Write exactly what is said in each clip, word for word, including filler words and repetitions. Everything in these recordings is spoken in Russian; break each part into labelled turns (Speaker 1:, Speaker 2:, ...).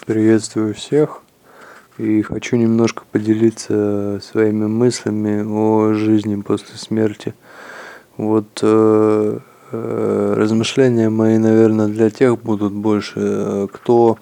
Speaker 1: Приветствую всех и хочу немножко поделиться своими мыслями о жизни после смерти. Вот э, э, размышления мои, наверное, для тех будут больше, э, кто,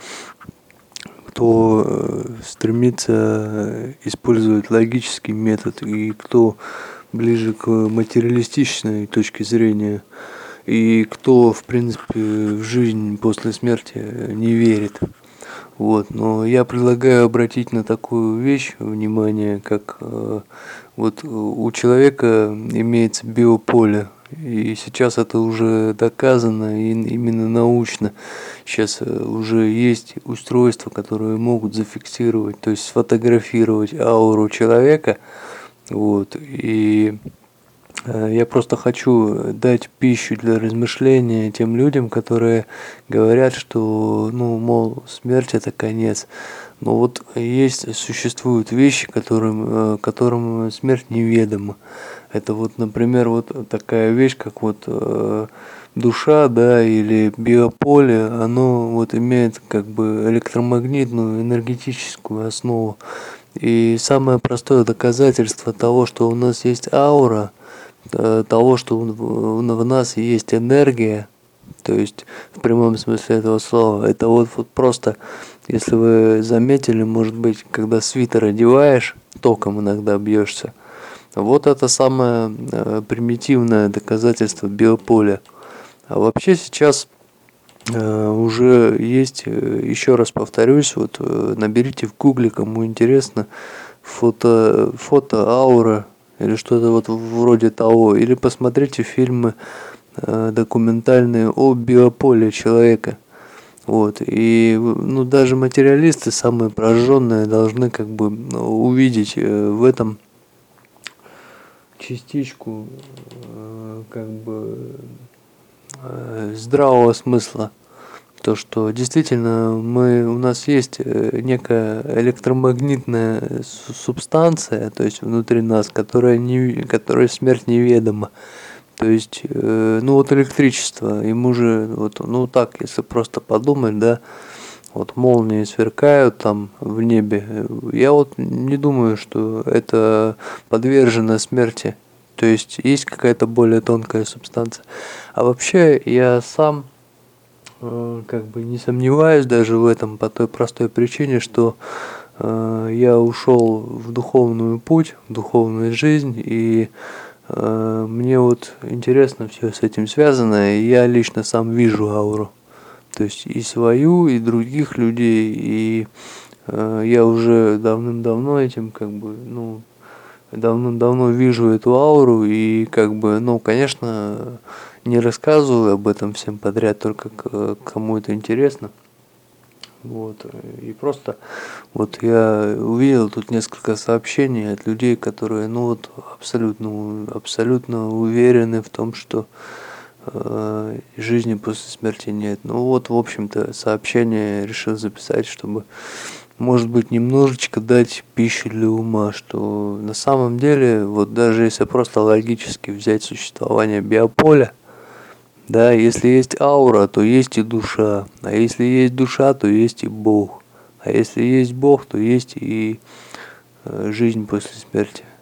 Speaker 1: кто э, стремится использовать логический метод и кто ближе к материалистичной точке зрения и кто, в принципе, в жизнь после смерти не верит. Вот, но я предлагаю обратить на такую вещь внимание, как э, вот у человека имеется биополе, и сейчас это уже доказано и именно научно. Сейчас уже есть устройства, которые могут зафиксировать, то есть сфотографировать ауру человека, вот, и я просто хочу дать пищу для размышления тем людям, которые говорят, что, ну, мол, смерть это конец. Но вот есть, существуют вещи, которым, которым смерть неведома. Это вот, например, вот такая вещь, как вот э, душа, да, или биополе, оно вот имеет как бы электромагнитную энергетическую основу. И самое простое доказательство того, что у нас есть аура, того, что в нас есть энергия, то есть в прямом смысле этого слова, это вот, вот просто, если вы заметили, может быть, когда свитер одеваешь, током иногда бьешься, вот это самое э, примитивное доказательство биополя. А вообще сейчас э, уже есть, э, еще раз повторюсь, вот э, наберите в гугле, кому интересно, фото, фото аура, или что-то вот вроде того, или посмотрите фильмы э, документальные о биополе человека. Вот. И ну, даже материалисты, самые прожженные, должны как бы увидеть э, в этом частичку э, как бы э, здравого смысла. То, что действительно мы, у нас есть некая электромагнитная субстанция, то есть внутри нас, которая, не, которая смерть неведома. То есть, э, ну вот электричество, ему же, вот, ну так, если просто подумать, да, вот молнии сверкают там в небе, я вот не думаю, что это подвержено смерти. То есть есть какая-то более тонкая субстанция. А вообще я сам как бы не сомневаюсь даже в этом по той простой причине, что э, я ушел в духовную путь, в духовную жизнь, и э, мне вот интересно все с этим связано, и я лично сам вижу ауру, то есть и свою, и других людей, и э, я уже давным-давно этим как бы, ну, давным-давно вижу эту ауру, и как бы, ну, конечно, не рассказываю об этом всем подряд, только кому это интересно. Вот. И просто вот я увидел тут несколько сообщений от людей, которые, ну вот, абсолютно, абсолютно уверены в том, что э, жизни после смерти нет. Ну вот, в общем-то, сообщение решил записать, чтобы, может быть, немножечко дать пищу для ума, что на самом деле, вот даже если просто логически взять существование биополя, да, если есть аура, то есть и душа, а если есть душа, то есть и Бог, а если есть Бог, то есть и э, жизнь после смерти.